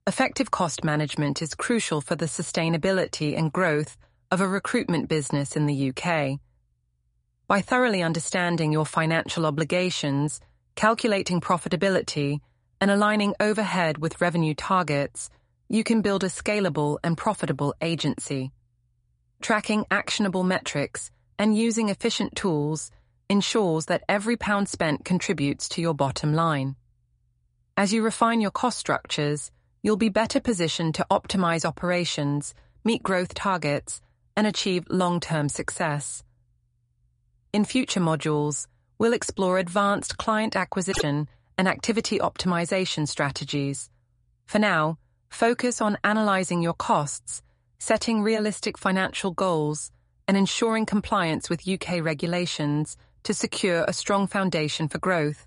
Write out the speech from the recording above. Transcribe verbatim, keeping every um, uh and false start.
effective cost management is crucial for the sustainability and growth of a recruitment business in the U K. By thoroughly understanding your financial obligations, calculating profitability, and aligning overhead with revenue targets, you can build a scalable and profitable agency. Tracking actionable metrics and using efficient tools ensures that every pound spent contributes to your bottom line. As you refine your cost structures, you'll be better positioned to optimize operations, meet growth targets, and achieve long-term success. In future modules, we'll explore advanced client acquisition and activity optimization strategies. For now, focus on analyzing your costs, setting realistic financial goals, and ensuring compliance with U K regulations to secure a strong foundation for growth.